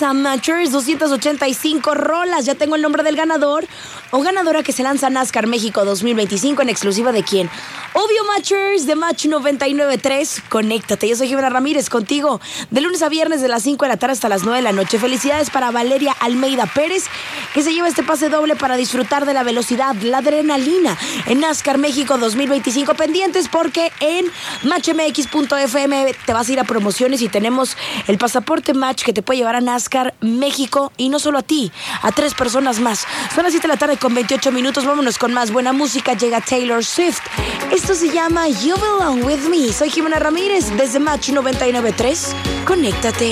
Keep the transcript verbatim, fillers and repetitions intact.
Matchers, doscientas ochenta y cinco rolas. Ya tengo el nombre del ganador o ganadora que se lanza a NASCAR México dos mil veinticinco en exclusiva de quién. Obvio, Matchers de Match noventa y nueve punto tres. Conéctate. Yo soy Jimena Ramírez contigo de lunes a viernes de las cinco de la tarde hasta las nueve de la noche. Felicidades para Valeria Almeida Pérez, que se lleva este pase doble para disfrutar de la velocidad, la adrenalina en NASCAR México dos mil veinticinco. Pendientes porque en match m x punto f m te vas a ir a promociones y tenemos el pasaporte Match que te puede llevar a NASCAR México, y no solo a ti, a tres personas más. Son las siete de la tarde con veintiocho minutos. Vámonos con más buena música. Llega Taylor Swift. Esto se llama You Belong With Me. Soy Jimena Ramírez desde Match noventa y nueve punto tres. Conéctate.